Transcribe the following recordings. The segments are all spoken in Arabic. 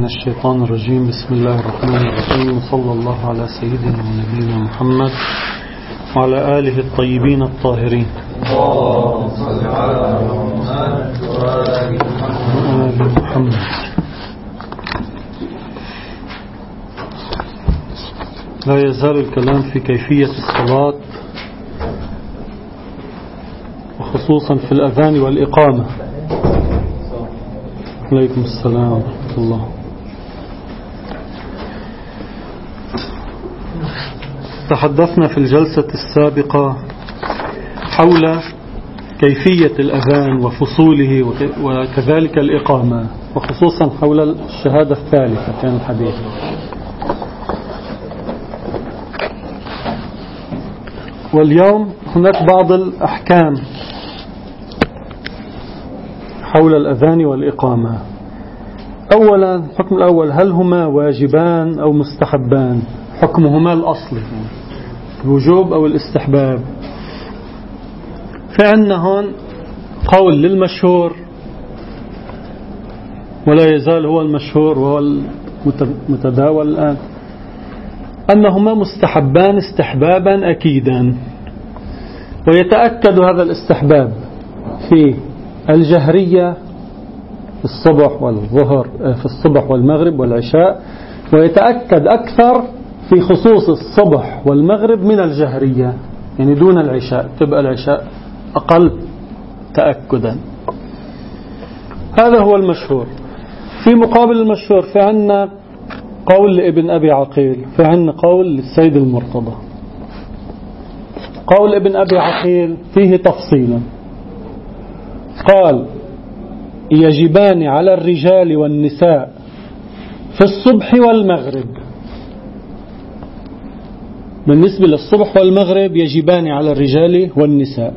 الشيطان الرجيم. بسم الله الرحمن الرحيم، وصلى الله على سيدنا ونبينا محمد وعلى آله الطيبين الطاهرين. اللهم صل على محمد. لا يزال الكلام في كيفية الصلاة، وخصوصا في الأذان والإقامة. عليكم السلام ورحمة الله. تحدثنا في الجلسة السابقة حول كيفية الأذان وفصوله وكذلك الإقامة، وخصوصا حول الشهادة الثالثة كان الحديث. واليوم هناك بعض الأحكام حول الأذان والإقامة. أولا، الحكم الأول، هل هما واجبان أو مستحبان؟ حكمهما الأصلي الوجوب أو الاستحباب. فعندنا هون قول للمشهور، ولا يزال هو المشهور وهو المتداول الآن، أنهما مستحبان استحبابا أكيدا، ويتأكد هذا الاستحباب في الجهرية في الصبح والظهر، في الصبح والمغرب والعشاء، ويتأكد أكثر في خصوص الصبح والمغرب من الجهرية، يعني دون العشاء، تبقى العشاء أقل تأكدا. هذا هو المشهور. في مقابل المشهور في عنا قول لابن أبي عقيل، في عنا قول للسيد المرتضى. قول ابن أبي عقيل فيه تفصيلا، قال: يجبان على الرجال والنساء في الصبح والمغرب. بالنسبة للصبح والمغرب يجبان على الرجال والنساء.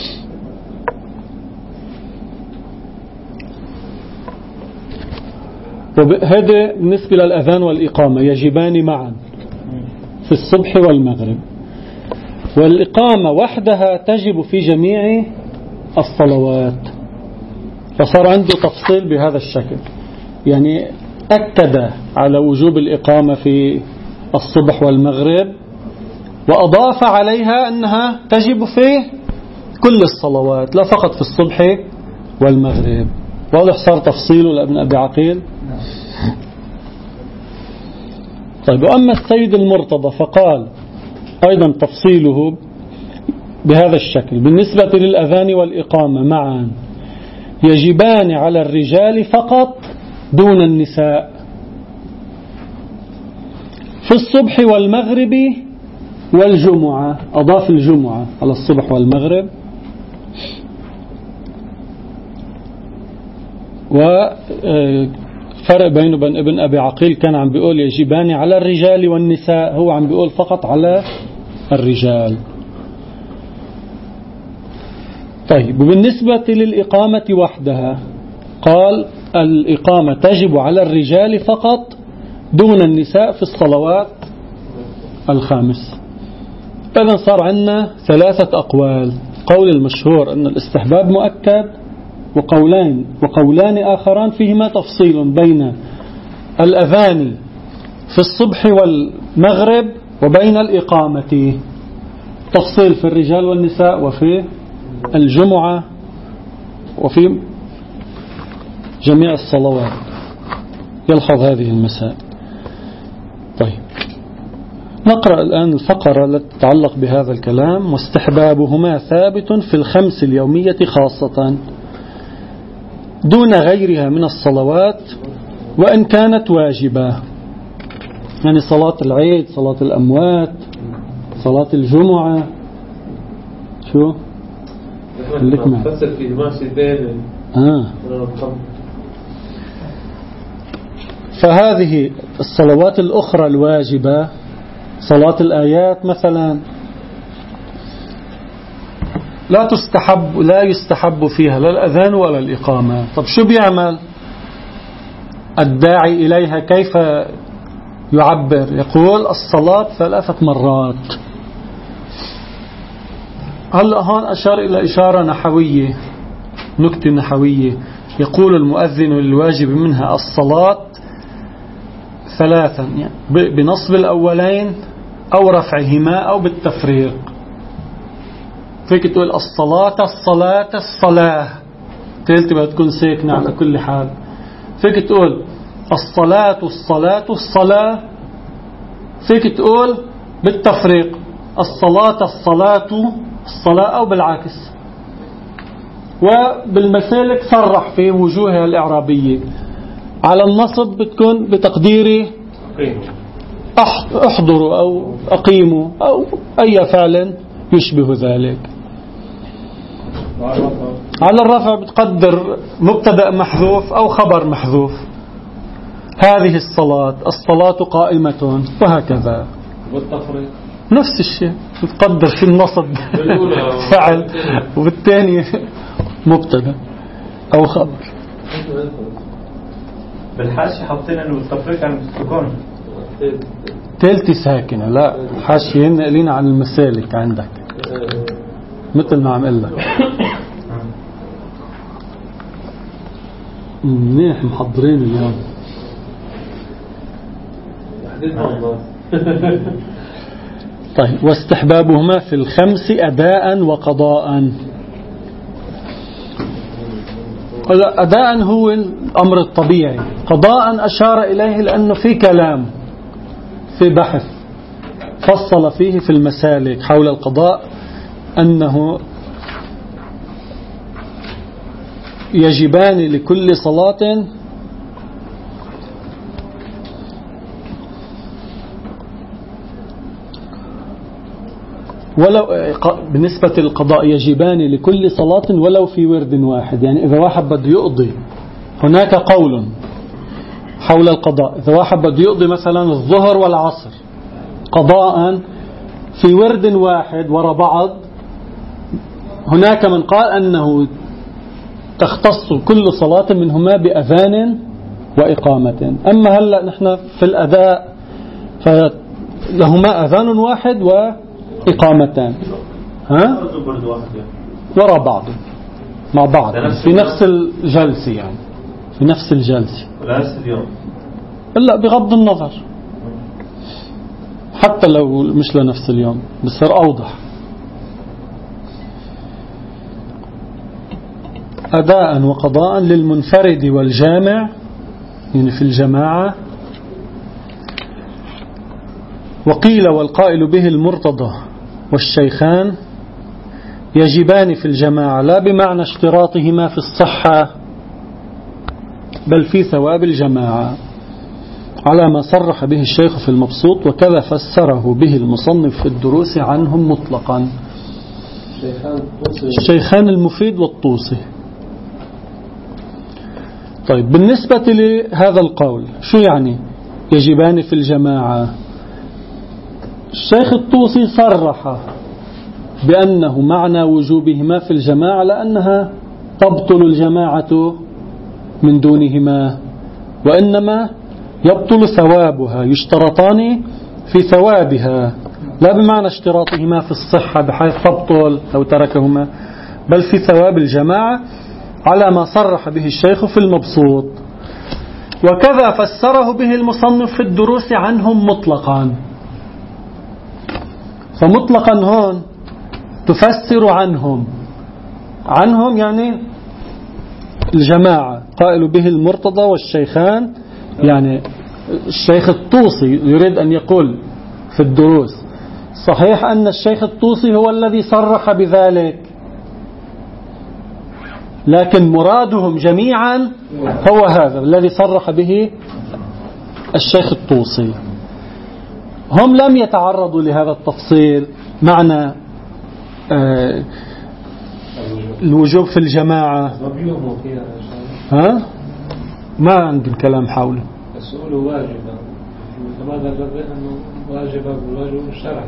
وهذا بالنسبة للأذان والإقامة يجبان معا في الصبح والمغرب. والإقامة وحدها تجب في جميع الصلوات. فصار عنده تفصيل بهذا الشكل، يعني أكد على وجوب الإقامة في الصبح والمغرب، وأضاف عليها أنها تجب في كل الصلوات، لا فقط في الصبح والمغرب. واضح صار تفصيله لابن أبي عقيل. طيب، وأما السيد المرتضى فقال أيضا تفصيله بهذا الشكل: بالنسبة للأذان والإقامة معا يجبان على الرجال فقط دون النساء في الصبح والمغرب والجمعة. أضاف الجمعة على الصبح والمغرب. وفرق بينه وبين ابن أبي عقيل، كان عم بيقول يجبان على الرجال والنساء، هو عم بيقول فقط على الرجال. طيب، وبالنسبة للإقامة وحدها قال: الإقامة تجب على الرجال فقط دون النساء في الصلوات الخامس. إذن صار عندنا ثلاثة أقوال: قول المشهور أن الاستحباب مؤكد، وقولان آخران فيهما تفصيل بين الأذان في الصبح والمغرب وبين الإقامة، تفصيل في الرجال والنساء وفي الجمعة وفي جميع الصلوات. يلحظ هذه المسائل. طيب، نقرأ الآن الفقرة التي تتعلق بهذا الكلام: واستحبابهما ثابت في الخمس اليومية خاصة دون غيرها من الصلوات وإن كانت واجبة. يعني صلاة العيد، صلاة الأموات، صلاة الجمعة. شو لك معي فسر في ماشي بين فهذه الصلوات الأخرى الواجبة، صلاة الآيات مثلا، لا يستحب فيها لا الأذان ولا الإقامة. طب شو بيعمل الداعي إليها؟ كيف يعبر؟ يقول الصلاة 3 مرات. هلأ هون أشار إلى إشارة نحوية، نكتة نحوية. يقول المؤذن للواجب منها الصلاة ثلاثا يعني بنصب الأولين أو رفعهما أو بالتفريق. فيك تقول الصلاة الصلاة الصلاة، تالتي بقى تكون ساكنة على كل حال. فيك تقول الصلاة الصلاة الصلاة، فيك تقول بالتفريق الصلاة الصلاة الصلاة أو بالعكس. وبالمسالك صرح في وجوهها الإعرابية. على النصب بتكون بتقديري احضروا أو أقيموا أو أي فعل يشبه ذلك. على الرفع بتقدر مبتدأ محذوف أو خبر محذوف، هذه الصلاة الصلاة قائمة، وهكذا. والتفريق نفس الشيء، بتقدر في النصب فعل وبالثاني مبتدأ أو خبر. بالحاشية حاطين انه التفريق عن السكون تالتي ساكنة، لا حاشية نقلين عن المسالك عندك مثل ما عم قلك. منيح محضرين اليوم. طيب واستحبابهما في الخمس أداء وقضاء. أداء هو الأمر الطبيعي، قضاء أشار إليه لأنه في كلام في بحث فصل فيه في المسالك حول القضاء أنه يجبان لكل صلاة ولو بالنسبة للقضاء يجبان لكل صلاة ولو في ورد واحد. يعني إذا واحد بده يقضي، هناك قول حول القضاء، إذا واحد بده يقضي مثلا الظهر والعصر قضاء في ورد واحد وراء بعض، هناك من قال أنه تختص كل صلاة منهما بأذان وإقامة. أما هلأ نحن في الأداء فلهما أذان واحد وإقامتان وراء بعض مع بعض في نفس الجلسة، يعني في نفس الجلسة، لا بغض النظر حتى لو مش لنفس اليوم بصير أوضح. أداء وقضاء للمنفرد والجامع، يعني في الجماعة. وقيل والقائل به المرتضى والشيخان يجبان في الجماعة لا بمعنى اشتراطهما في الصحة بل في ثواب الجماعة على ما صرح به الشيخ في المبسوط، وكذا فسره به المصنف في الدروس عنهم مطلقا. الشيخان المفيد والطوسي. طيب بالنسبة لهذا القول شو يعني يجبان في الجماعة؟ الشيخ الطوسي صرح بأنه معنى وجوبهما في الجماعة لأنها تبطل الجماعة من دونهما، وإنما يبطل ثوابها، يشترطان في ثوابها لا بمعنى اشتراطهما في الصحة بحيث تبطل لو تركهما، بل في ثواب الجماعة على ما صرح به الشيخ في المبسوط. وكذا فسره به المصنف في الدروس عنهم مطلقا. فمطلقا هون تفسر عنهم يعني الجماعة، قائل به المرتضى والشيخان، يعني الشيخ الطوسي يريد أن يقول في الدروس صحيح أن الشيخ الطوسي هو الذي صرح بذلك، لكن مرادهم جميعا هو هذا الذي صرح به الشيخ الطوسي. هم لم يتعرضوا لهذا التفصيل معنى الوجوب في الجماعة. ما عندي الكلام حوله. السؤال واجب، فماذا أنه واجب بالواجب الشرعي؟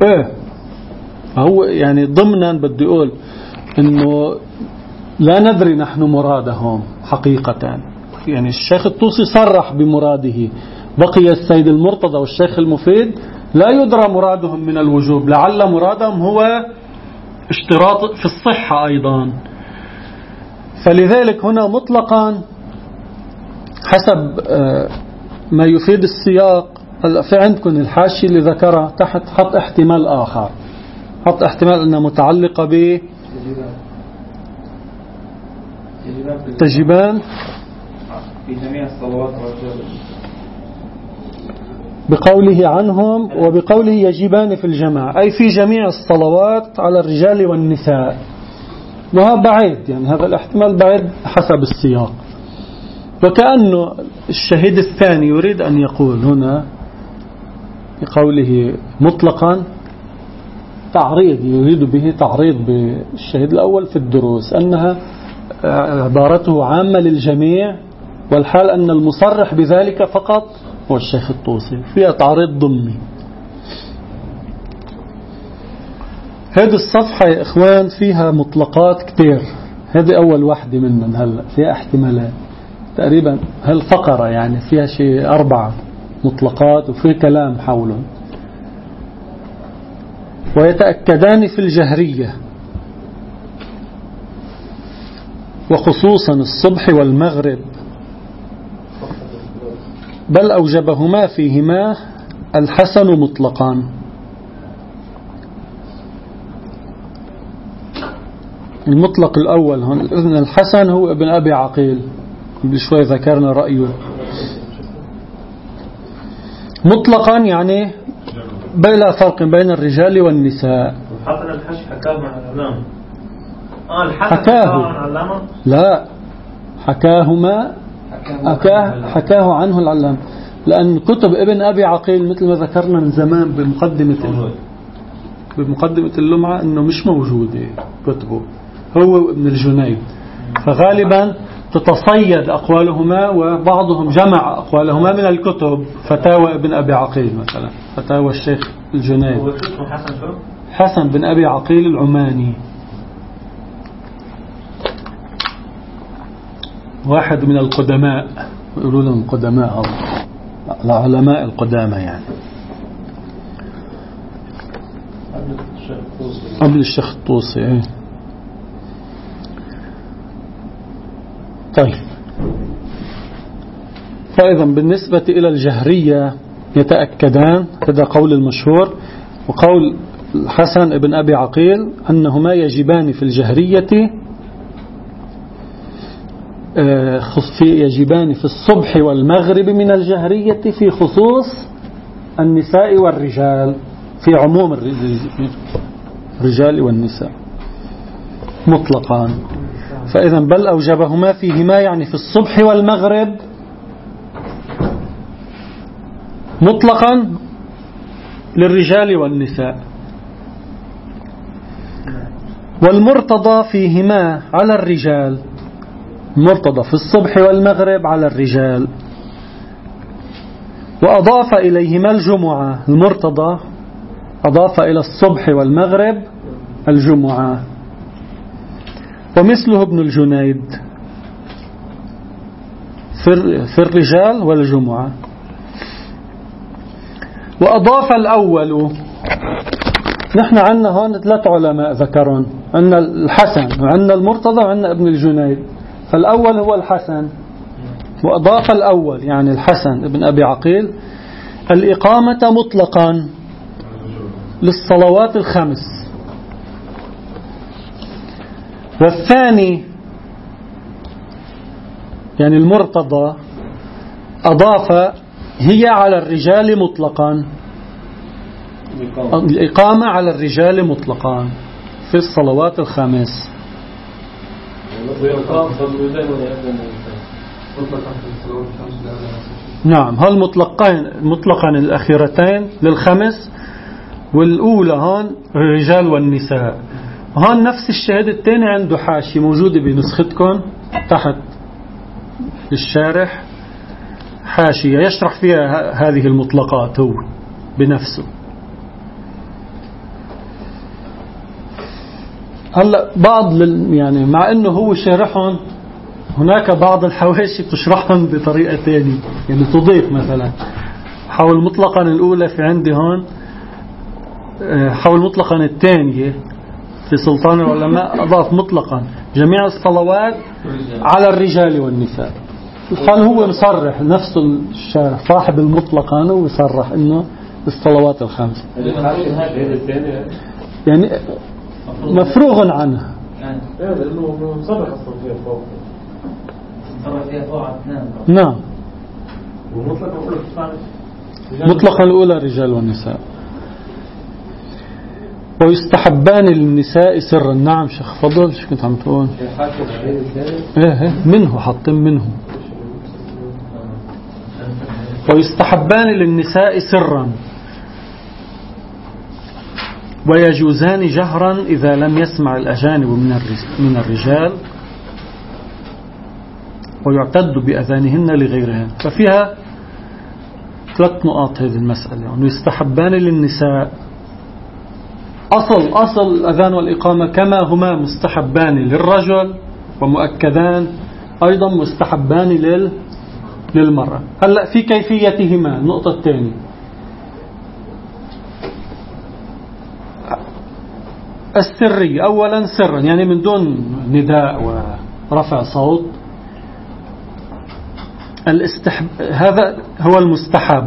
هو يعني ضمنا بدي أقول إنه لا ندري نحن مرادهم حقيقة. يعني الشيخ الطوسي صرح بمراده، بقي السيد المرتضى والشيخ المفيد لا يدرى مرادهم من الوجوب، لعل مرادهم هو اشتراط في الصحة أيضا. فلذلك هنا مطلقا حسب ما يفيد السياق. هلا في عندكم الحاشية اللي ذكرها تحت حط احتمال آخر، حط احتمال أنها متعلقة ب تجبان في جميع الصلوات والرجال بقوله عنهم وبقوله يجبان في الجماعة، أي في جميع الصلوات على الرجال والنساء. وهذا بعيد، يعني هذا الاحتمال بعيد حسب السياق. وكأنه الشهيد الثاني يريد أن يقول هنا بقوله مطلقا تعريض، يريد به تعريض بالشهيد الأول في الدروس، أنها عبارته عامة للجميع، والحال أن المصرح بذلك فقط هو الشيخ الطوسي، فيها تعريض ضمني. هذه الصفحة يا إخوان فيها مطلقات كتير، هذه أول واحدة منهم، هلأ فيها احتمالات تقريبا هالفقرة يعني فيها شيء 4 مطلقات وفي كلام حولهم. ويتأكدان في الجهرية وخصوصا الصبح والمغرب، بل أوجبهما فيهما الحسن مطلقا. المطلق الأول هون إذن الحسن هو ابن أبي عقيل، قبل شوي ذكرنا رأيه. مطلقا يعني بلا فرق بين الرجال والنساء. حطنا الحش حكاه مع العلامة. حكاه لا حكاه عنه العلامة، لأن كتب ابن أبي عقيل مثل ما ذكرنا من زمان بمقدمة اللمعة أنه مش موجودة كتبه، هو ابن الجنيد، فغالبا تتصيد أقوالهما، وبعضهم جمع أقوالهما من الكتب. فتاوى ابن أبي عقيل مثلا، فتاوى الشيخ الجنيد، حسن بن أبي عقيل العماني، واحد من القدماء، يقولون لهم قدماء العلماء القدامى يعني، قبل الشيخ الطوسي. طيب، فإذا بالنسبة إلى الجهرية يتأكدان، هذا قول المشهور، وقول الحسن ابن أبي عقيل أنهما يجبان في الجهرية، يجبان في الصبح والمغرب من الجهرية في خصوص النساء والرجال، في عموم الرجال والنساء مطلقا. فإذا بل أوجبهما فيهما يعني في الصبح والمغرب مطلقا للرجال والنساء، والمرتضى فيهما على الرجال، مرتضى في الصبح والمغرب على الرجال. وأضاف إليهما الجمعة، المرتضى أضاف إلى الصبح والمغرب الجمعة، ومثله ابن الجنيد في الرجال والجمعة. وأضاف الأول، نحن عندنا هون 3 علماء ذكرون، عندنا الحسن وعندنا المرتضى وعندنا ابن الجنيد، فالأول هو الحسن. وأضاف الأول يعني الحسن ابن أبي عقيل الإقامة مطلقا للصلوات ال5. والثاني يعني المرتضى أضاف هي على الرجال مطلقا، الإقامة على الرجال مطلقا في الصلوات ال5. نعم، هل مطلقا الأخيرتين لل5، والأولى هون الرجال والنساء. هون نفس الشهادة الثاني عنده حاشية موجودة بنسختكم تحت الشارح، حاشية يشرح فيها هذه المطلقات هو بنفسه. هلا بعض يعني مع انه هو شارحهم، هناك بعض الحواشي بتشرحهم بطريقة ثانية، يعني تضيف مثلا حول مطلقا الأولى في عندي هون، حول مطلقا الثانية في سلطان العلماء أضاف مطلقا جميع الصلوات على الرجال والنساء. قال هو مصرح نفسه الشارع صاحب المطلق أنه ويصرح إنه الصلوات الخمس يعني مفروغ عنها لأنه مصرح أصلا فيها فوق صار فيها فوق نعم ومطلقا مطلقا الأولى رجال والنساء. ويستحبان للنساء سرا. نعم شيخ فضل شو كنت عم تقول؟ ايه منه حاطين منه. ويستحبان للنساء سرا ويجوزان جهرا إذا لم يسمع الأجانب من الرجال ويعتد بأذانهن لغيرهن. ففيها 3 نقاط هذه المسألة. يعني يستحبان للنساء أصل الأذان والإقامة كما هما مستحبان للرجل ومؤكدان أيضا مستحبان للمرأة. هلأ في كيفيتهما النقطة الثانية. السري أولا سرا يعني من دون نداء ورفع صوت. هذا هو المستحب.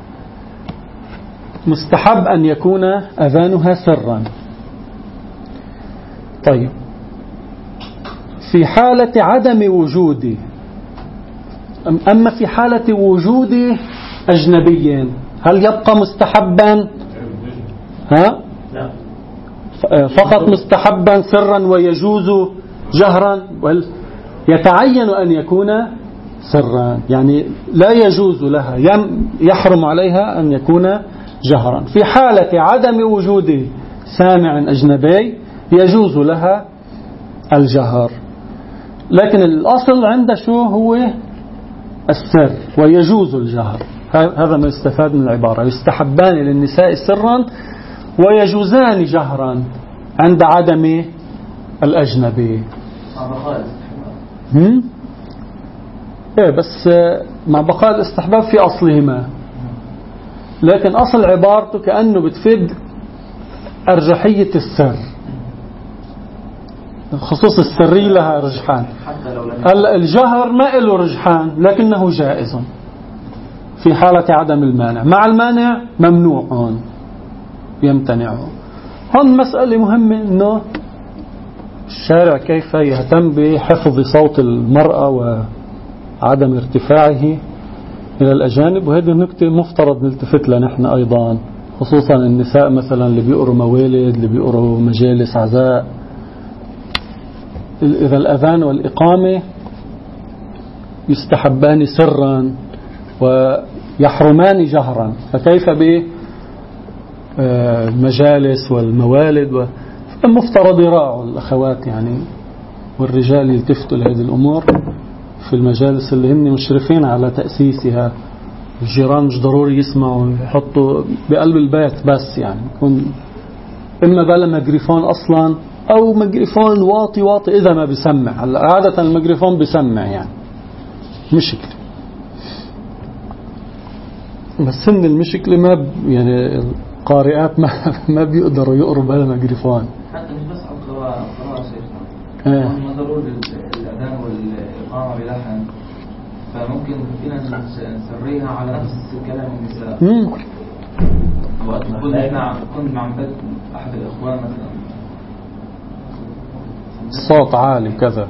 مستحب أن يكون أذانها سرا. طيب في حالة عدم وجوده أما في حالة وجود أجنبيين هل يبقى مستحبا؟ ها؟ فقط مستحبا سرا ويجوز جهرا؟ يتعين أن يكون سرا يعني لا يجوز لها يحرم عليها أن يكون جهرا. في حالة عدم وجود سامع أجنبي يجوز لها الجهر. لكن الأصل عند شو هو السر ويجوز الجهر. هذا ما يستفاد من العبارة. يستحبان للنساء سرا ويجوزان جهرا عند عدم الأجنبي. إيه بس مع بقاء الاستحباب في أصلهما. لكن أصل عبارته كأنه بتفيد أرجحية السر. خصوص السري لها رجحان. الجهر ما له رجحان لكنه جائز في حالة عدم المانع. مع المانع ممنوع يمتنع. هون مسألة مهمة إنه الشارع كيف يهتم بحفظ صوت المرأة وعدم ارتفاعه إلى الأجانب. وهذه النكتة مفترض نلتفت لها نحن أيضا خصوصا النساء مثلا اللي بيقروا موالد اللي بيقروا مجالس عزاء. إذا الأذان والإقامة يستحبان سرا ويحرمان جهرا فكيف بالمجالس والموالد المفترض يراعوا الأخوات يعني والرجال يلتفتوا لهذه الأمور في المجالس اللي هم مشرفين على تأسيسها. الجيران مش ضروري يسمعوا يحطوا بقلب البيت بس يعني يكون إما بلا ميكروفون أصلا أو ميكروفون واطي إذا ما بيسمع. عادة الميكروفون بيسمع يعني مشكلة. بس إن المشكلة ما يعني القارئات ما بيقدروا يقروا بلا ميكروفون. حتى مش بس على القراءة شيخنا هم ضروري الأذان والإقامة بلحن فممكن فينا نسريها على نفس كلام النساء. وقت كنت مع أحد الإخوان مثلا صوت عالي كذا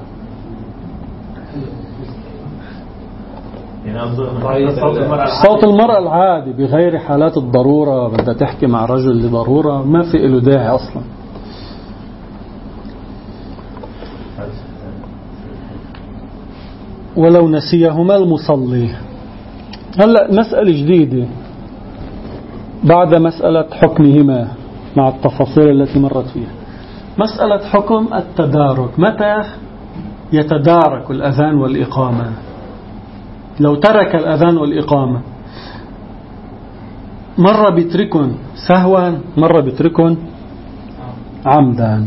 صوت المرأة العادي بغير حالات الضرورة. بدها تحكي مع رجل لضرورة ما في له داعي أصلا. ولو نسيهما المصلي. هلأ مسألة جديدة بعد مسألة حكمهما مع التفاصيل التي مرت فيها. مسألة حكم التدارك. متى يتدارك الأذان والإقامة؟ لو ترك الأذان والإقامة مرة بيتركن سهوا مرة بيتركن عمدا.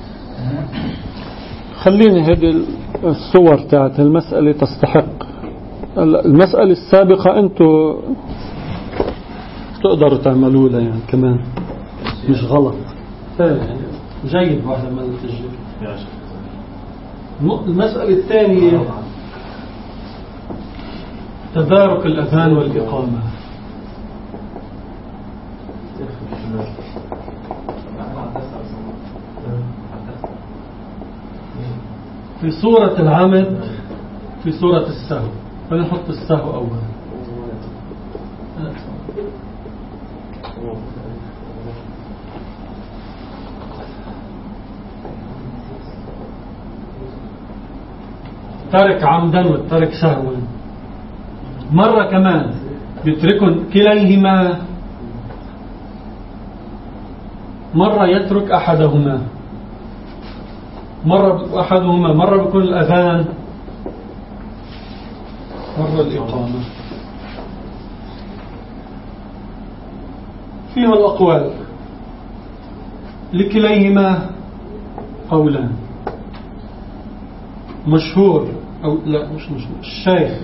خليني هذه الصور تاعت المسألة تستحق. المسألة السابقة أنتوا تقدروا تعملوا لها يعني كمان مش غلط يعني جيد واحدة من التجربة. المسألة الثانية تدارك الأذان والإقامة. في سورة العمد، في سورة السهو. فنحط السهو أولا. ترك عمدا والترك سهوا. مرة كمان يتركن كليهما، مرة يترك أحدهما، مرة بيكون الأذان، مرة الإقامة. فيها الأقوال، لكليهما قولان. مشهور أو لا مش مشهور، الشيخ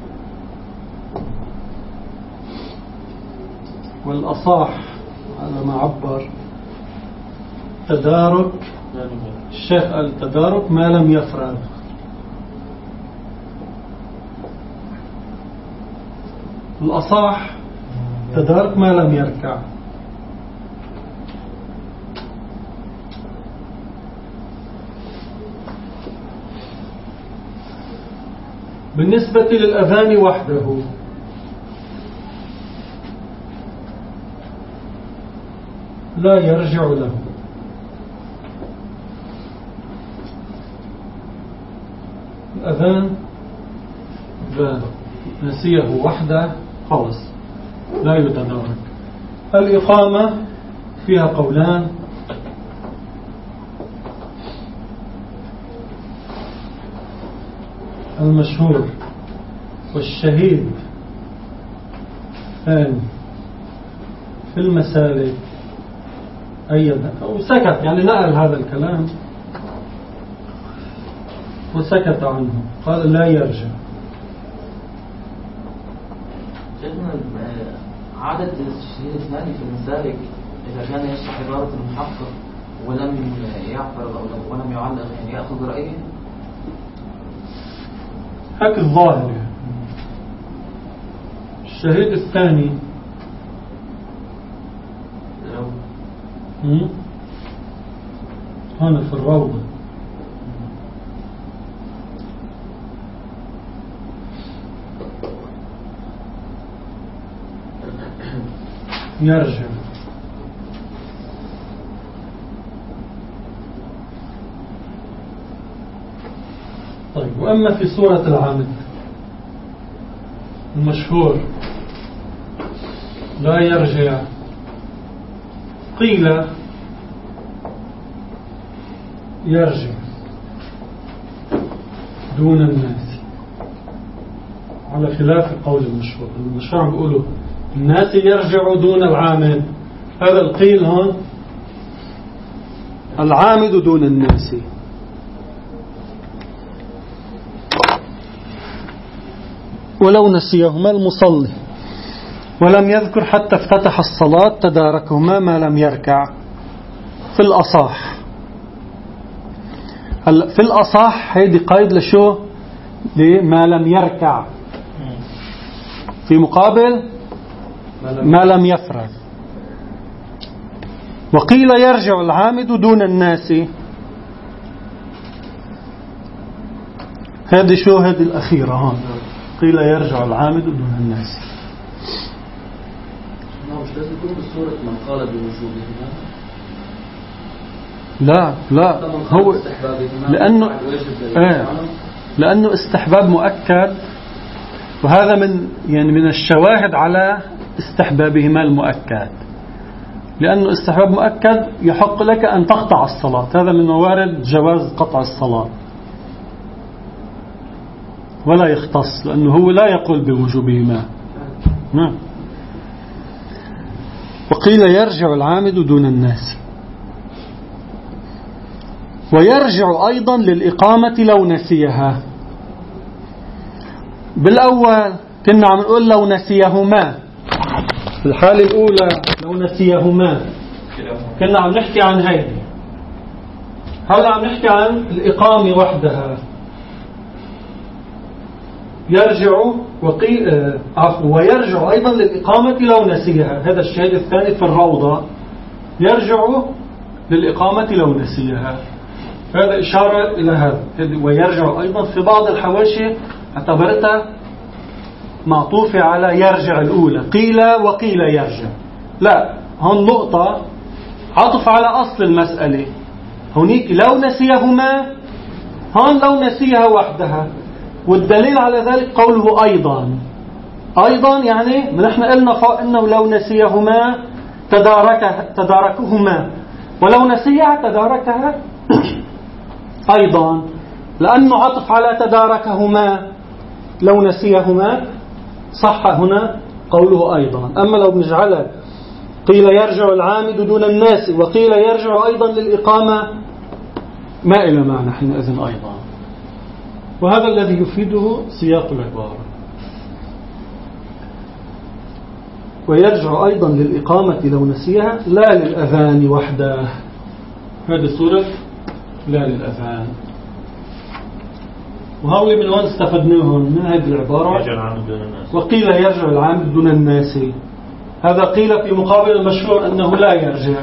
والأصح على ما عبر تدارك. الشيخ قال تدارك ما لم يفرغ. الأصح تدارك ما لم يركع. بالنسبة للأذان وحده لا يرجع له. الأذان إذا نسيه وحده خلص لا يتدارك. الإقامة فيها قولان، المشهور والشهيد ثاني في المسالك أيضا، أو سكت يعني نقل هذا الكلام وسكت عنه، قال لا يرجع. شيخنا عادة الشهيد الثاني في المسالك إذا كان يشرح عبارة المحقق ولم يعترض أو ولم يعلق يعني يأخذ رأيه هيك الظاهر. الشهيد الثاني هنا في الروضة يرجع. طيب، وأما في سورة العمد المشهور لا يرجع، قيل يرجع دون الناس على خلاف قول المشهور. المشهور بيقولوا الناس يرجع دون العامد، هذا القيل هون العامد دون الناس. ولو نسيهما المصلي ولم يذكر حتى افتتح الصلاة تداركهما ما لم يركع في الأصح. في الأصح هيدي قيد لشو؟ لما لم يركع، في مقابل ما لم يفرغ. وقيل يرجع العامد دون الناس، هذه شو؟ هذه الأخيرة هون قيل يرجع العامد دون الناس. مش لازم يكون بالصورة من قال بوجوبهما. لا هو لأنه استحباب مؤكد، وهذا من الشواهد على استحبابهما المؤكد. لأنه استحباب مؤكد يحق لك أن تقطع الصلاة، هذا من موارد جواز قطع الصلاة، ولا يختص لأنه هو لا يقول بوجوبهما. نعم. وقيل يرجع العامد دون الناس. ويرجع أيضا للإقامة لو نسيها. بالأول كنا عم نقول لو نسيهما، في الحالة الأولى لو نسيهما كنا عم نحكي عن هيدي. هذا عم نحكي عن الإقامة وحدها. يرجع ويرجع أيضا للإقامة لو نسيها. هذا الشاهد الثاني في الروضة، يرجع للإقامة لو نسيها. هذا إشارة إلى هذا. ويرجع أيضا في بعض الحواشي اعتبرتها معطوفة على يرجع الأولى، قيل وقيل يرجع. لا، هون نقطة عطف على أصل المسألة. هونيك لو نسيهما، هون لو نسيها وحدها. والدليل على ذلك قوله أيضا يعني نحن قلنا إنه لو نسيهما تداركهما، ولو نسيها تداركها أيضا، لأنه عطف على تداركهما لو نسيهما، صح هنا قوله أيضا. أما لو بنجعلها قيل يرجع العامد دون الناس وقيل يرجع أيضا للإقامة، ما إلى معنى حينئذ أيضا. وهذا الذي يفيده سياق العبارة. ويرجع أيضا للإقامة لو نسيها، لا للأذان وحده. هذه صورة لا للأذان. وهؤلاء من وين استفدناهم من هذه العبارة؟ وقيل يرجع العامد دون الناس. هذا قيل في مقابل المشهور أنه لا يرجع.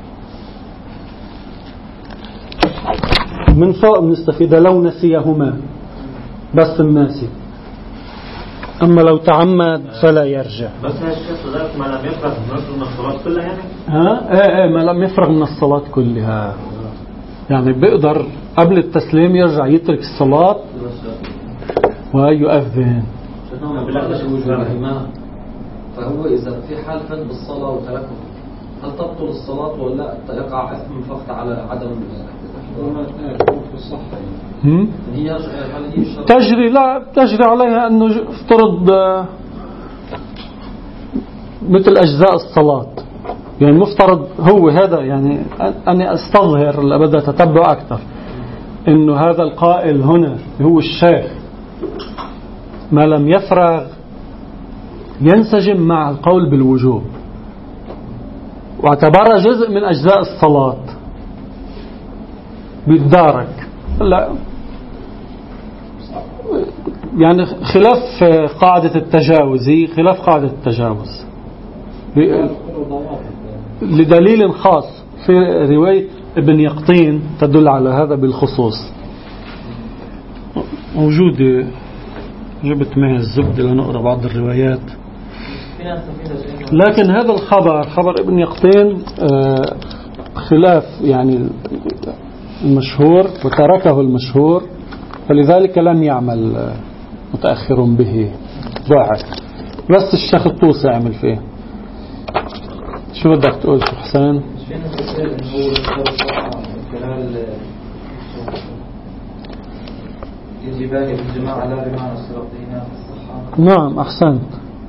من فوق نستفيد لو نسيهما بس الناسي، أما لو تعمد فلا يرجع. بس هاي الشخص ذلك ما لم يفرغ من الصلاة كلها يعني؟ ما لم يفرغ من الصلاة كلها، يعني بيقدر قبل التسليم يرجع يترك الصلاة ويؤذن. فهو إذا في حال فات بالصلاة وتركه، هل تبطل الصلاة ولا يقع إثم فقط على عدم تجري عليها أنه افترض مثل أجزاء الصلاة، يعني مفترض هو هذا، يعني أني أستظهر لأبدا تتبع أكثر إنه هذا القائل هنا هو الشيخ ما لم يفرغ ينسجم مع القول بالوجوب واعتبرها جزء من أجزاء الصلاة بيتدارك. لا يعني خلاف قاعدة التجاوز، خلاف قاعدة التجاوز لدليل خاص في رواية ابن يقطين تدل على هذا بالخصوص. موجودة، جبت معي الزبدة لنقرأ بعض الروايات. لكن هذا الخبر خبر ابن يقطين خلاف يعني المشهور وتركه المشهور، فلذلك لم يعمل متأخر به، ضاعت. بس الشيخ الطوسي عمل فيه. شو بدك تقول شو حسين؟ نعم أحسنت.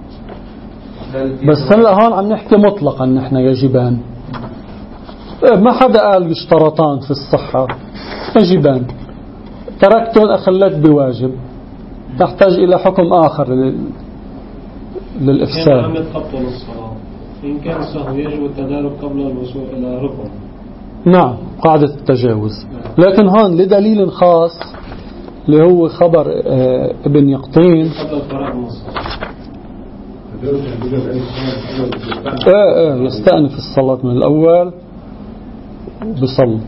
بس هلا هون عم نحكي مطلقا نحن يجبان، ما حدا قال يشترطان في الصحة، يجبان. تركتهم أخلت بواجب، تحتاج إلى حكم آخر للإفساد. لم يتقبل الصلاة إن كان سهو يجب التدارك قبل الوصول إلى ركن. نعم قاعدة التجاوز. لكن هون لدليل خاص اللي هو خبر ابن يقطين قبل الفراغ من الصلاة. يستأنف الصلاة من الأول بصل.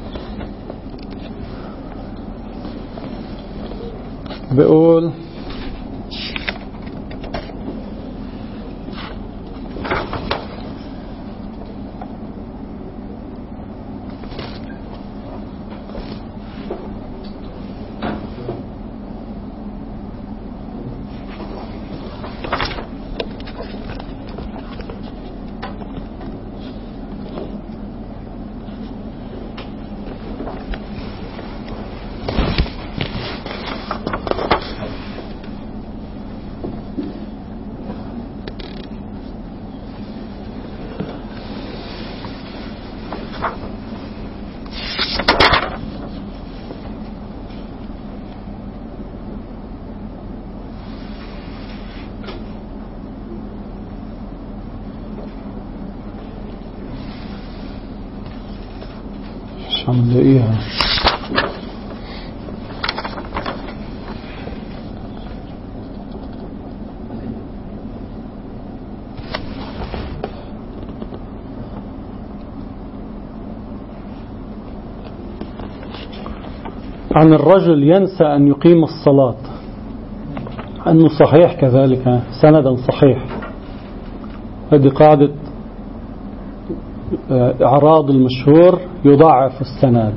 بيقول عم نلاقيها. عن الرجل ينسى أن يقيم الصلاة، أنه صحيح كذلك سندا صحيح. هذه قاعدة إعراض المشهور يضاعف السند.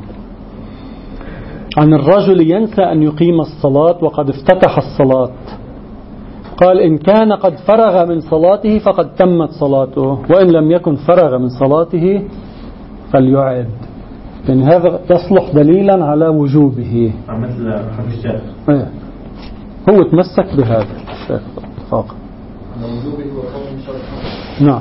عن الرجل ينسى أن يقيم الصلاة وقد افتتح الصلاة، قال إن كان قد فرغ من صلاته فقد تمت صلاته، وإن لم يكن فرغ من صلاته فليعد. يعني هذا يصلح دليلا على وجوبه، مثل الشيخ هو تمسك بهذا الشيخ اتفاقا. نعم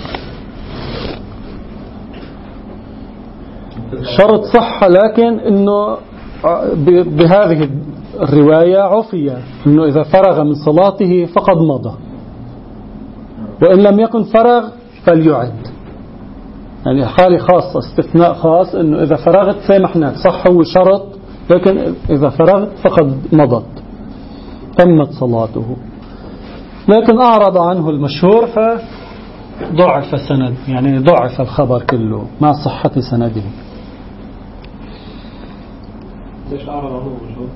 شرط صحة، لكن إنه بهذه الرواية عفية إنه إذا فرغ من صلاته فقد مضى، وإن لم يكن فرغ فليعد. يعني حالة خاصة، استثناء خاص، إنه إذا فرغت سامحناك، صح هو شرط، لكن إذا فرغت فقد مضت تمت صلاته. لكن أعرض عنه المشهور فضعف سند، يعني ضعف الخبر كله مع صحة سنده. ليش أعرض عنه المشهور؟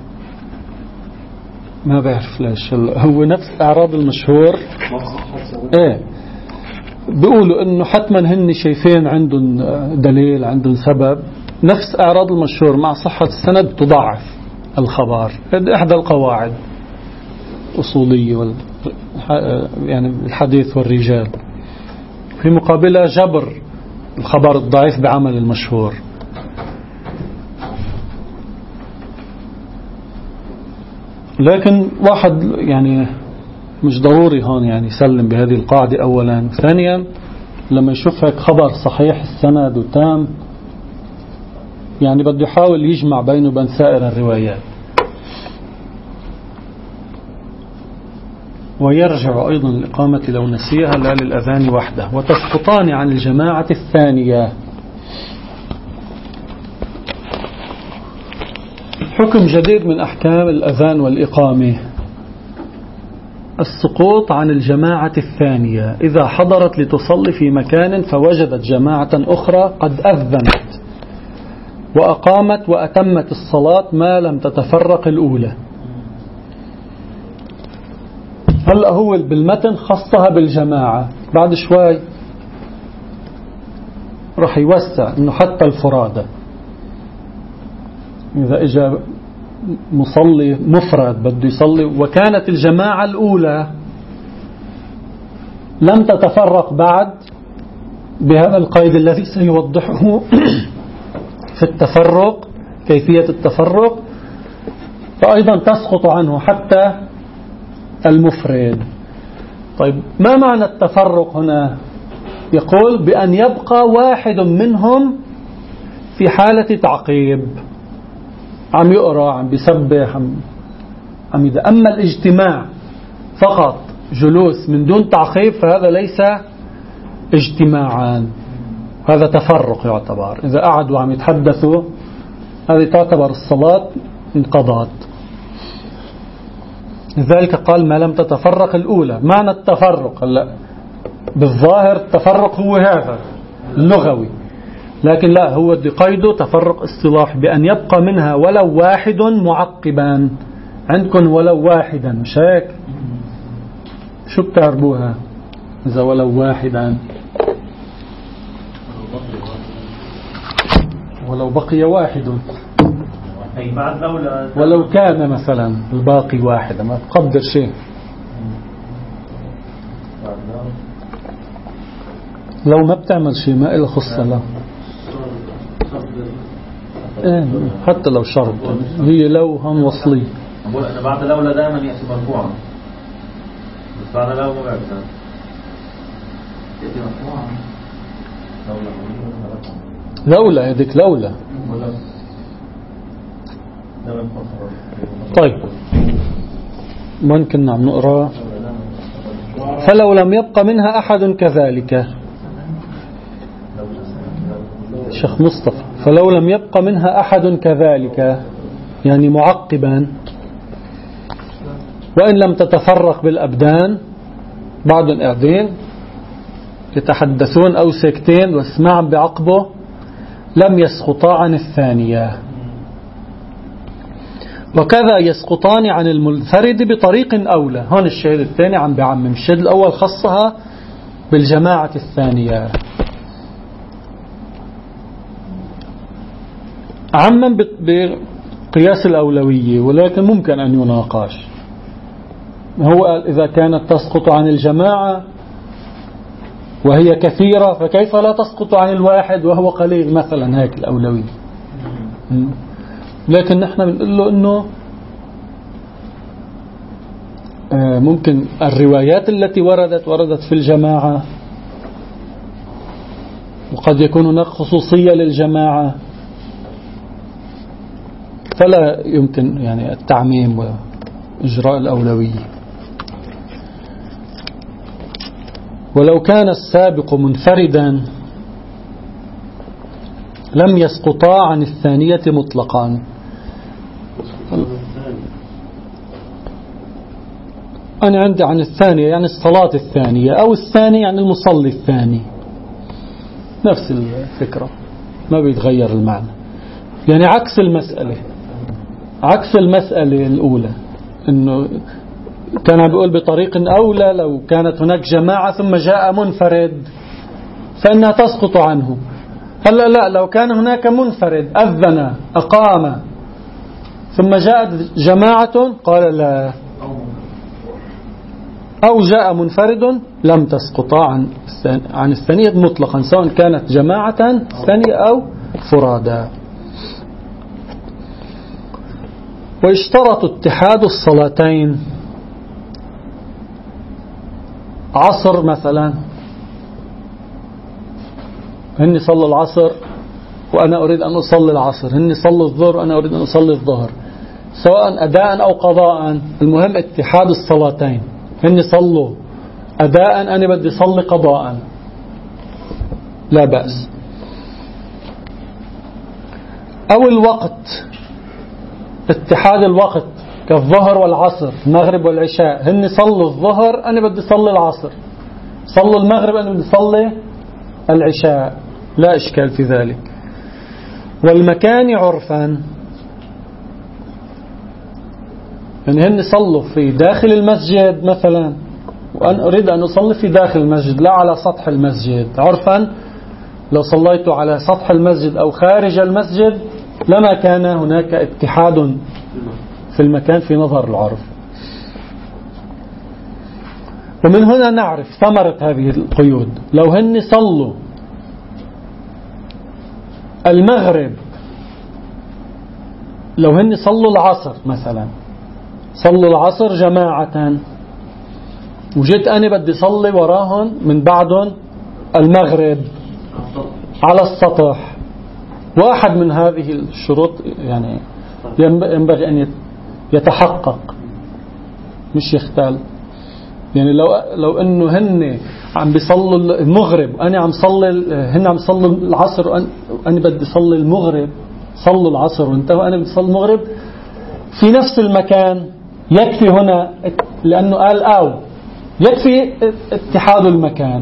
ما بعرف ليش، هو نفس أعراض المشهور. إيه بيقولوا إنه حتما هن شايفين عندهم دليل، عندهم سبب. نفس أعراض المشهور مع صحة السند تضعف الخبر. هذه إحدى القواعد أصولية يعني الحديث والرجال، في مقابلة جبر الخبر الضعيف بعمل المشهور. لكن واحد يعني مش ضروري هون يعني يسلم بهذه القاعدة أولا. ثانيا لما يشوف هيك خبر صحيح السند وتام، يعني بده يحاول يجمع بينه وبين سائر الروايات. ويرجع أيضا الإقامة لو نسيها لا للأذان وحده، وتسقطان عن الجماعة الثانية. حكم جديد من أحكام الأذان والإقامة: السقوط عن الجماعة الثانية إذا حضرت لتصلي في مكان فوجدت جماعة أخرى قد أذنت وأقامت وأتمت الصلاة ما لم تتفرق الأولى. هلأ هو بالمتن خصها بالجماعة، بعد شوي رح يوسع إنه حتى الفرادة إذا إجا مصلي مفرد بده يصلي وكانت الجماعة الأولى لم تتفرق بعد بهذا القيد الذي سيوضحه في التفرق، كيفية التفرق، فأيضا تسقط عنه حتى المفرد. طيب ما معنى التفرق هنا؟ يقول بأن يبقى واحد منهم في حالة تعقيب، عم يقرأ، عم بيسبح، عم يدعي. أما الاجتماع فقط جلوس من دون تعقيب فهذا ليس اجتماعا، هذا تفرق يعتبر. إذا قعدوا عم يتحدثوا هذه تعتبر الصلاة انقضت. لذلك قال ما لم تتفرق الأولى. معنى التفرق هلا بالظاهر التفرق هو هذا اللغوي، لكن لا، هو قيده تفرق اصطلاحي بأن يبقى منها ولو واحد معقبا. عندكم ولو واحدا، مش هيك؟ شو بتعربوها إذا ولو واحدا؟ ولو بقي واحد، ولو كان مثلا الباقي واحدا، ما تقدر شيء. لو ما بتعمل شيء ما إله خصة له، حتى لو شرط هي لو هم وصلي. بعد لولا دائما يأتي مرفوعا، بس بعد لو ما بعرف يأتي مرفوعا. لولا هذيك لولا. طيب ممكن عم نقرأ فلو لم يبق منها أحد كذلك. شيخ مصطفى فلو لم يبق منها أحد كذلك يعني معقبا، وإن لم تتفرق بالأبدان بعض قاعدين يتحدثون أو ساكتين واسمعهم بعقبه لم يسقطا عن الثانية. وكذا يسقطان عن المنفرد بطريق أولى. هون الشهيد الثاني عم بعمم، الشهيد الأول خصها بالجماعة الثانية، عمم بقياس الأولوية، ولكن ممكن أن يناقش. هو قال إذا كانت تسقط عن الجماعة وهي كثيرة فكيف لا تسقط عن الواحد وهو قليل مثلا، هيك الأولوية. لكن نحن بنقول له أنه ممكن الروايات التي وردت في الجماعة، وقد يكون هناك خصوصية للجماعة، فلا يمكن يعني التعميم وإجراء الأولوية. ولو كان السابق منفردا لم يسقطا عن الثانية مطلقا. أنا عندي عن الثانية يعني الصلاة الثانية، أو الثاني يعني المصلي الثاني، نفس الفكرة، ما بيتغير المعنى. يعني عكس المسألة الأولى، إنه كان بيقول بطريق أولى لو كانت هناك جماعة ثم جاء منفرد فإنها تسقط عنه. هلا لا، لو كان هناك منفرد أذن أقام ثم جاءت جماعة قال لا، أو جاء منفرد لم تسقطا عن الثانية مطلقا، سواء كانت جماعة ثانية أو فرادا. واشترط اتحاد الصلاتين. عصر مثلا، هني صلوا العصر وأنا أريد أن أصلي العصر، هني صلوا الظهر وأنا أريد أن أصلي الظهر، سواء أداء أو قضاء، المهم اتحاد الصلاتين. هني صلوا أداء، أنا بدي صلي قضاء، لا بأس. أو الوقت، اتحاد الوقت كالظهر والعصر، المغرب والعشاء، هن صلوا الظهر أنا بدي صلي العصر، صلوا المغرب أنا بدي صلي العشاء، لا إشكال في ذلك. والمكان عرفا، يعني هن صلوا في داخل المسجد مثلا، وأنا أريد أن أصلي في داخل المسجد لا على سطح المسجد. عرفا لو صليت على سطح المسجد أو خارج المسجد لما كان هناك اتحاد في المكان في نظر العرف. ومن هنا نعرف ثمرة هذه القيود. لو هن صلوا المغرب، لو هن صلوا العصر مثلا، صلوا العصر جماعة، وجيت أنا بدي صلي وراهم من بعدهم المغرب على السطح، واحد من هذه الشروط يعني ينبغي أن يتحقق مش يختل. يعني لو انه هن عم بيصلوا المغرب وانا عم صلي، هن عم يصلوا العصر وانا بدي صلي المغرب، صلوا العصر وانتهوا انا بدي صلي المغرب في نفس المكان، يكفي هنا لانه قال او يكفي اتحاد المكان.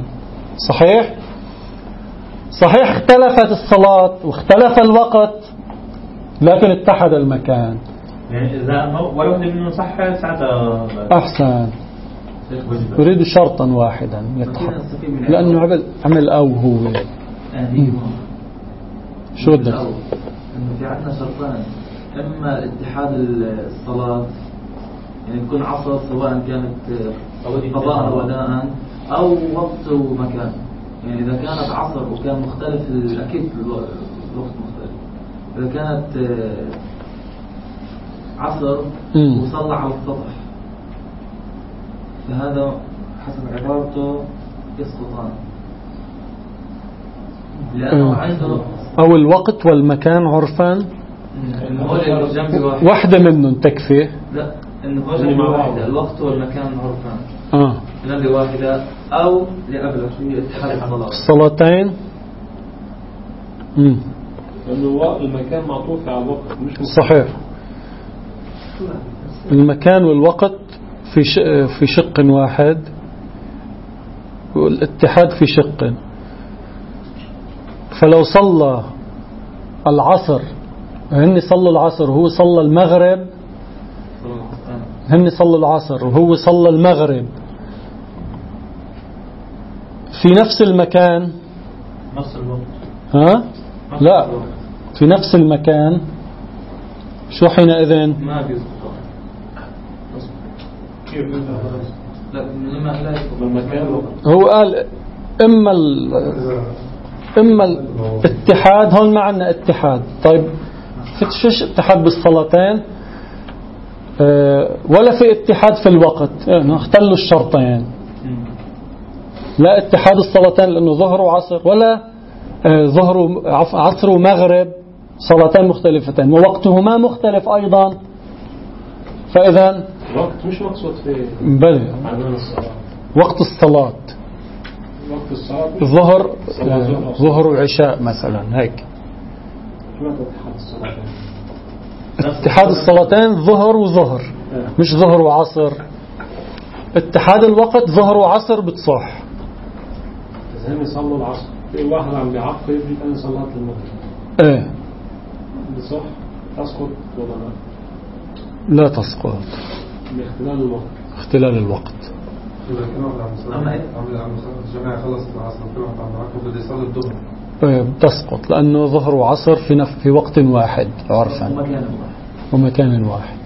صحيح اختلفت الصلاة واختلف الوقت، لكن اتحد المكان. يعني إذا واحد منهم صح ساعتها أحسن. يريد شرطا واحدا يتحقق، لأنه عمل أو هو شو بدك؟ إنه في عندنا شرطان، إما اتحاد الصلاة يعني تكون عصر سواء كانت قضاء أو أداء، أو وقت ومكان. يعني إذا كانت عصر وكان مختلف أكيد الوقت مختلف. إذا كانت عصر وصلى على السطح فهذا حسب عبارته يسقطان، لأنه عنده أو الوقت والمكان عرفان واحدة منهم تكفي. لا، إنه هو جنب واحدة، الوقت والمكان عرفان جنب واحدة أو لأبلغ في اتحاد الصلاتين. لأنه المكان معطوف على الوقت مش صحيح. المكان والوقت في شق واحد، والاتحاد في شق. فلو صلى العصر، هن صلوا العصر وهو صلى المغرب، هن صلوا العصر وهو صلى المغرب في نفس المكان، نفس الوقت. ها؟ لا، في نفس المكان، شو حينئذ؟ ما بيسقط. لا لا يسقط المكان. هو قال إما الاتحاد. هون ما عندنا اتحاد. طيب فيش اتحاد بالصلاتين ولا في اتحاد في الوقت، يعني اختلوا الشرطين. لا اتحاد الصلاتين لأنه ظهر وعصر، ولا ظهر عصر ومغرب صلاتين مختلفتين ووقتهما مختلف أيضا. فإذا وقت مش مقصود في بلى وقت الصلاة، وقت الصلاة ظهر وعشاء مثلا هيك. اتحاد الصلاتين ظهر وظهر، مش ظهر وعصر. اتحاد الوقت ظهر وعصر بتصح. إذا هم يصلوا العصر في واحد عم بيعقب أن صلاة المغرب، ايه بصح تسقط ولا لا؟ لا تسقط باختلال الوقت. اختلال الوقت. الجماعة خلصت العصر كل واحد عم يعقب بده يصلي الظهر. تسقط لأنه ظهر وعصر في وقت واحد عرفا ومكان واحد.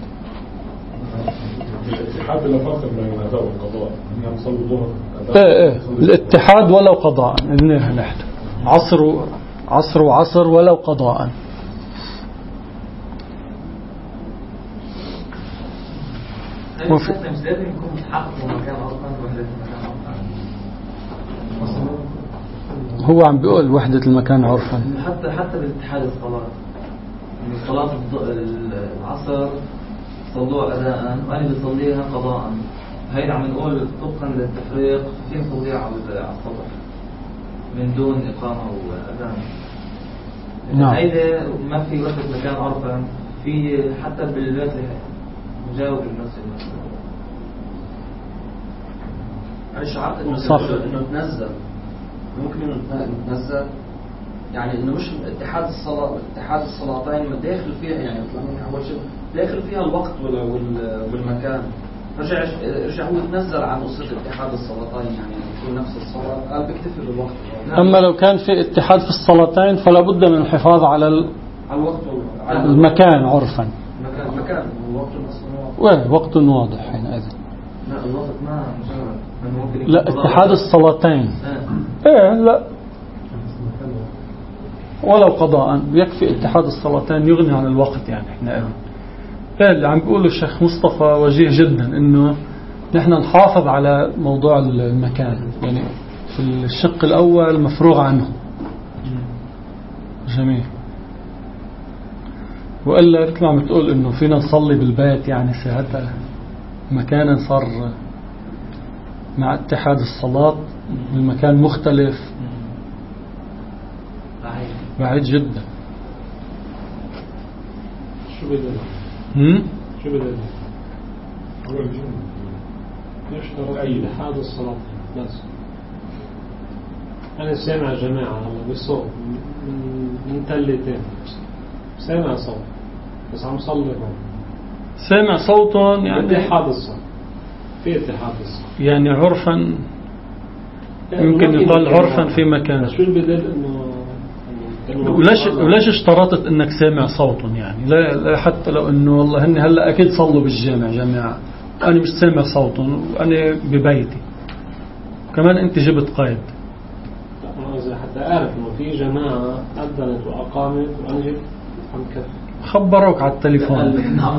الاتحاد لا فرق بين الأداء والقضاء، هم يصلوا الظهر. الاتحاد ولو قضاء، نحن عصر وعصر ولو قضاء. مش لازم يكون متحقق مكان أصلا وحدة المكان. هو عم بيقول وحدة المكان عرفا. حتى بالاتحاد الصلاة، يعني صلاة العصر صلوها أداء وأنا بصليها قضاء. هيدا عم نقول طبقا للتفريق فين نصليها على الصبح من دون إقامة وأذان. نعم. هيدا ما في وحدة مكان عرفا، في حتى بالبيت مجاور للمسجد. شعرت انه تنزل، ممكن انه تنزل، يعني انه مش اتحاد الصلاتين داخل فيها، يعني اول شيء داخل فيها الوقت والمكان. رجع هو تنزل عن قصة اتحاد الصلاتين، يعني في نفس الصلاة قال بيكتفي بالوقت. أما لو كان في اتحاد في الصلاتين فلا بد من الحفاظ على الوقت المكان عرفا. مكان الوقت وقت واضح حينئذ. لا الوقت ما مجرد. لا اتحاد الصلاتين ايه لا ولو قضاء يكفي. اتحاد الصلاتين يغني عن الوقت. يعني احنا اللي عم بيقوله الشيخ مصطفى وجيه جدا انه نحن نحافظ على موضوع المكان. يعني في الشق الاول مفروغ عنه. جميل. وإلا مثل ما عم تقول إنه فينا نصلي بالبيت، يعني ساعتها مكانا صار مع اتحاد الصلاة المكان مختلف بعيد جدا. شو بدل؟ شو بدل؟ يشترط اتحاد الصلاة بس. أنا سامع جماعة هلا بالصوت من تلتين، سامع صوت بس عم صلي هون، سامع صوتهم يعني اتحاد الصوت، في اتحاد الصوت يعني عرفا، يمكن يقال عرفا في مكان. شو البدل انه وليش اشترطت انك سامع صوتهم؟ يعني لا حتى لو انه والله هن هلا اكيد صلوا بالجامع جماعة انا مش سامع صوتهم وانا ببيتي، كمان انت جبت قيد. حتى أعرف إنه في جماعة أذنت وأقامت وأنا جبت عم كفر خبروك على التليفون.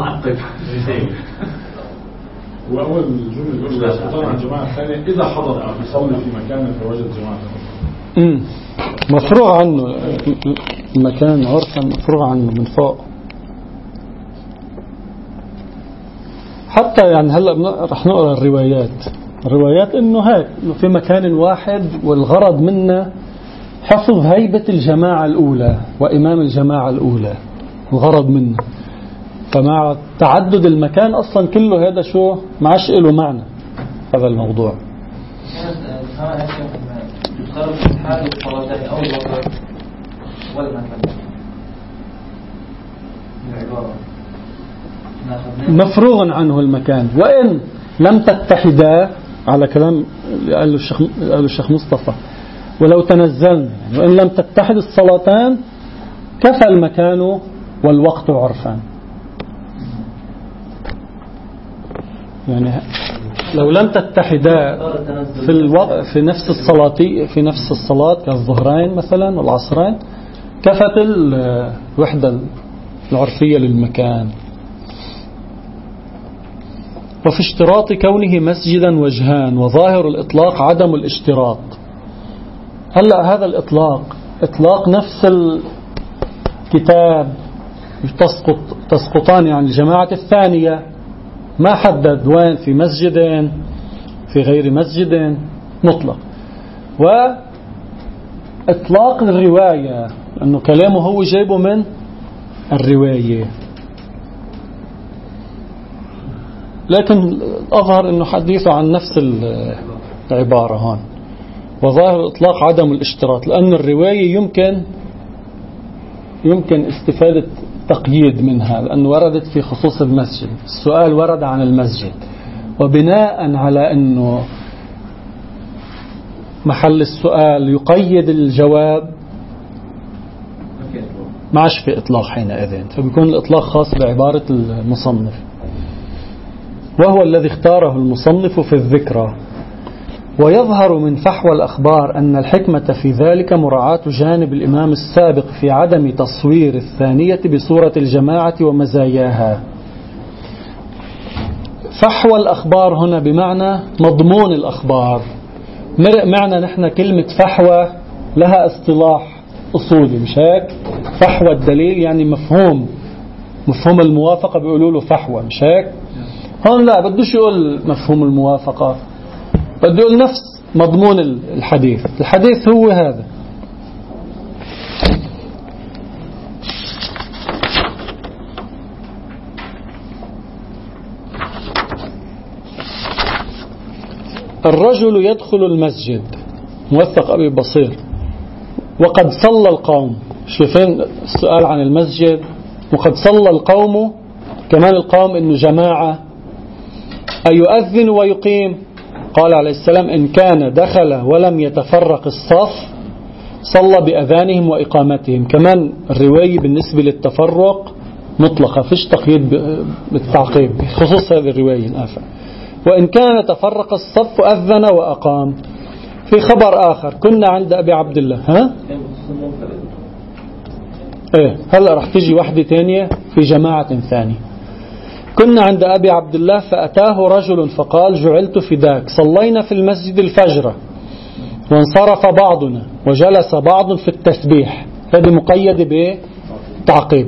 وأول جملة يقول لا سلطان عن جماعة الثانية إذا حضر أو يصلي في مكان فوجد جماعة مفروغ عنه المكان عرفا، مفروغ عنه من فوق. حتى يعني هلأ رح نقرأ الروايات إنه هيك، إنه في مكان واحد والغرض منه حفظ هيبة الجماعة الأولى وإمام الجماعة الأولى، الغرض منه. فمع تعدد المكان أصلا كله هذا شو ما عادش له معنى هذا الموضوع. يفترض اتحاد الصلاتين أو الوقت والمكان العبارة مفروغ عنه المكان. وإن لم تتحدا على كلام قال الشيخ مصطفى ولو تنزلنا، وإن لم تتحد الصلاتان كفى المكان والوقت عرفا. يعني لو لم تتحدا في نفس الصلاة كالظهرين مثلا والعصرين كفت الوحدة العرفية للمكان. وفي اشتراط كونه مسجدا وجهان، وظاهر الإطلاق عدم الاشتراط. هلأ هذا الإطلاق إطلاق نفس الكتاب تسقطان عن الجماعة الثانية، ما حدد وين، في مسجد في غير مسجد، مطلق. وإطلاق الرواية أنه كلامه هو جايبه من الرواية، لكن أظهر أنه حديثه عن نفس العبارة هون. وظاهر الإطلاق عدم الاشتراط، لأن الرواية يمكن استفادة تقييد منها، لأنه وردت في خصوص المسجد، السؤال ورد عن المسجد، وبناء على أنه محل السؤال يقيد الجواب ما عادش في إطلاق حينئذ، فبيكون الإطلاق خاص بعبارة المصنف، وهو الذي اختاره المصنف في الذكرى. ويظهر من فحوى الأخبار أن الحكمة في ذلك مراعاة جانب الإمام السابق في عدم تصوير الثانية بصورة الجماعة ومزاياها. فحوى الأخبار هنا بمعنى مضمون الأخبار. معنى نحن كلمة فحوى لها اصطلاح أصولي، مش هيك؟ فحوى الدليل يعني مفهوم الموافقة بيقولوا له فحوى، مش هيك؟ هون لا، بدوش يقول مفهوم الموافقة، بده يقول نفس مضمون الحديث. الحديث هو هذا. الرجل يدخل المسجد، موثق أبي بصير، وقد صلى القوم. شوفين السؤال عن المسجد، وقد صلى القوم، كمان القوم إنه جماعة، أيؤذن ويقيم؟ قال عليه السلام إن كان دخل ولم يتفرق الصف صلى بأذانهم وإقامتهم. كمان الرواية بالنسبة للتفرق مطلقة، فيش تقييد بالتعقيب بخصوص هذه الرواية الآخر. وإن كان تفرق الصف أذن وأقام. في خبر آخر كنا عند أبي عبد الله، هلأ رح تجي واحدة تانية في جماعة ثانية. كنا عند أبي عبد الله فأتاه رجل فقال جعلت فداك، صلينا في المسجد الفجر وانصرف بعضنا وجلس بعض في التسبيح. هذا مقيد بتعقيب.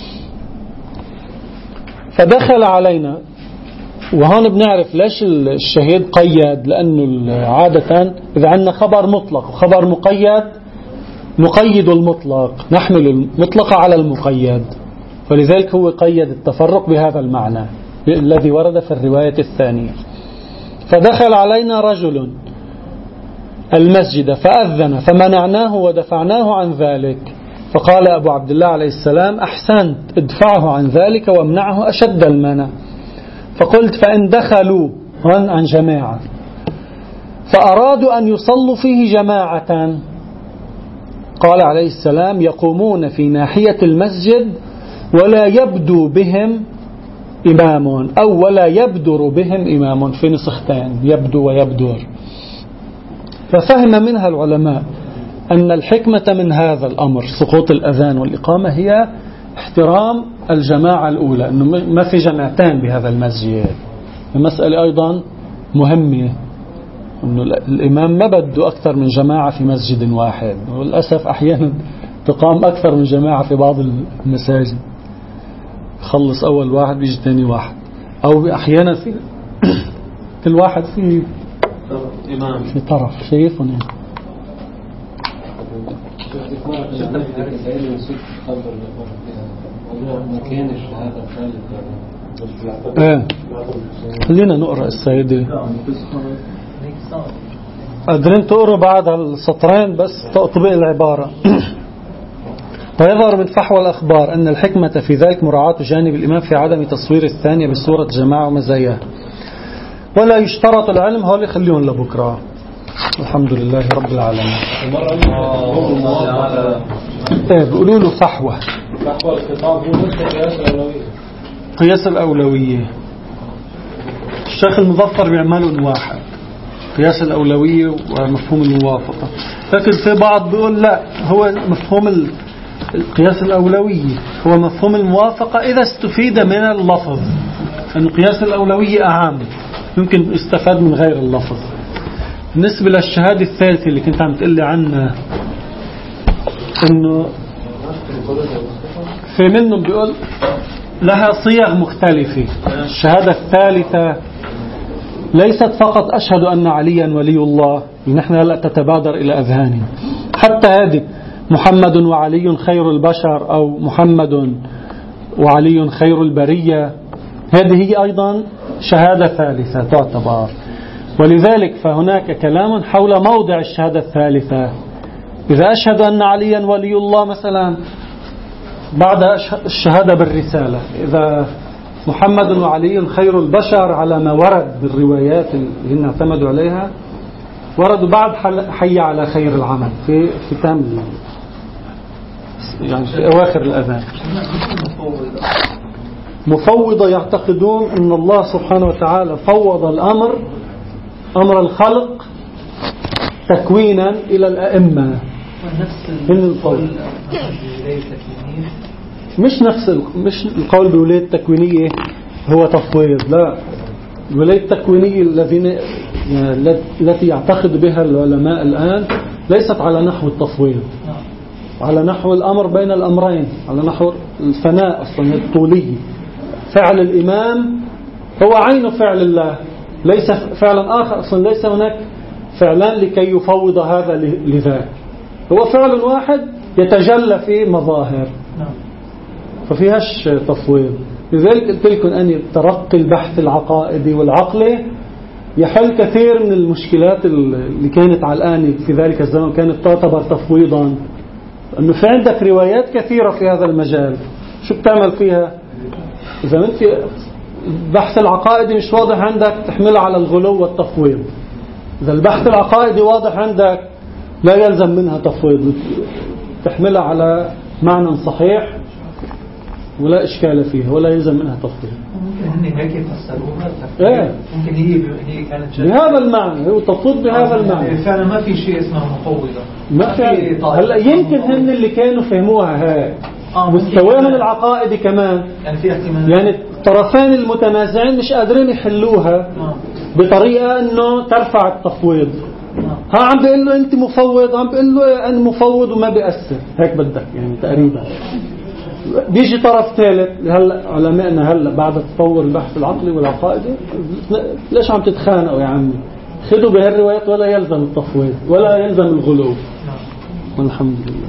فدخل علينا، وهون بنعرف ليش الشهيد قيد، لأنه عادة إذا عندنا خبر مطلق وخبر مقيد نقيد المطلق، نحمل المطلق على المقيد، فلذلك هو قيد التفرق بهذا المعنى الذي ورد في الرواية الثانية. فدخل علينا رجل المسجد فأذن فمنعناه ودفعناه عن ذلك، فقال أبو عبد الله عليه السلام أحسنت، ادفعه عن ذلك وامنعه أشد المنع. فقلت فإن دخلوا عن جماعة فأرادوا أن يصلوا فيه جماعة، قال عليه السلام يقومون في ناحية المسجد ولا يبدو بهم إمام، أو ولا يبدر بهم إمام، في نسختين يبدو ويبدر. ففهم منها العلماء أن الحكمة من هذا الأمر سقوط الأذان والإقامة هي احترام الجماعة الأولى، أنه ما في جماعتين بهذا المسجد. المسألة أيضا مهمة، أنه الإمام ما بده أكثر من جماعة في مسجد واحد، وللأسف أحيانا تقام أكثر من جماعة في بعض المساجد، خلص أول واحد بيجي ثاني واحد، أو أحيانا في كل واحد في إمام في طرف. شايفون خلينا نقرأ السيدة. قادرين تقرأوا بعد السطرين بس تطبيق العبارة. ويظهر من فحوى الأخبار أن الحكمة في ذلك مراعاة جانب الإمام في عدم تصوير الثانية بصورة جماعة ومزاياه، ولا يشترط العلم. هو اللي خليهم لبكرة. الحمد لله رب العالمين. بيقولوا له فحوى. فحوى الخطاب هو مثل قياس الأولوية. قياس الأولوية الشيخ المظفر بيعملوا واحد، قياس الأولوية ومفهوم الموافقة. لكن في بعض بيقول لا، هو مفهوم القياس الأولوية هو مفهوم الموافقة إذا استفيد من اللفظ، أن قياس الأولوية أعام يمكن يستفاد من غير اللفظ. بالنسبة للشهادة الثالثة اللي كنت عم تقلي عنها، إنه في منهم بيقول لها صيغ مختلفة. الشهادة الثالثة ليست فقط أشهد أن عليا ولي الله، نحن لا تتبادر إلى أذهاننا. حتى هذه محمد وعلي خير البشر، أو محمد وعلي خير البرية، هذه هي أيضا شهادة ثالثة تعتبر. ولذلك فهناك كلام حول موضع الشهادة الثالثة. إذا أشهد أن عليا ولي الله مثلا بعد الشهادة بالرسالة، إذا محمد وعلي خير البشر على ما ورد بالروايات اللي اعتمدوا عليها، وردوا بعد حي على خير العمل في ختام يعني في أواخر الأذان. مفوضة يعتقدون أن الله سبحانه وتعالى فوض الأمر، أمر الخلق تكوينا إلى الأئمة. من القول مش القول بولاية التكوينية هو تفويض، لا. الولاية التكوينية التي يعتقد بها العلماء الآن ليست على نحو التفويض، على نحو الأمر بين الأمرين، على نحو الفناء أصلا الطولي. فعل الإمام هو عين فعل الله، ليس فعلا آخر أصلا، ليس هناك فعلان لكي يفوض هذا لذاك، هو فعل واحد يتجلى في مظاهر، ففيهاش تفويض. لذلك قلت لكم أن ترقي البحث العقائدي والعقلي يحل كثير من المشكلات اللي كانت على الآن في ذلك الزمن كانت تعتبر تفويضا، أنه في عندك روايات كثيرة في هذا المجال، شو بتعمل فيها؟ إذا أنت البحث العقائدي مش واضح عندك تحمله على الغلو والتفويض. إذا البحث العقائدي واضح عندك لا يلزم منها تفويض، تحملها على معنى صحيح ولا إشكال فيها ولا يلزم منها تفويض. ممكن هيك يفسروها. ممكن هي كانت بهذا المعنى، هو تفوض بهذا المعنى. فعلا ما في شيء اسمه مفوضة. ما في. هلا يمكن هن اللي كانوا فهموها هاي مستواهم العقائدي كمان، يعني في احتمال، يعني الطرفين المتنازعين مش قادرين يحلوها بطريقة انه ترفع التفويض. ها عم بيقول له انت مفوض، عم بيقول له انا مفوض وما بيأثر، هيك بدك يعني تقريبا. بيجي طرف ثالث، هلا علماءنا هلا بعد تطور البحث العقلي والعقائدي ليش عم تتخانقوا يا عمي؟ خذوا بهالروايات ولا يلزم التفويض ولا يلزم الغلو. والحمد لله.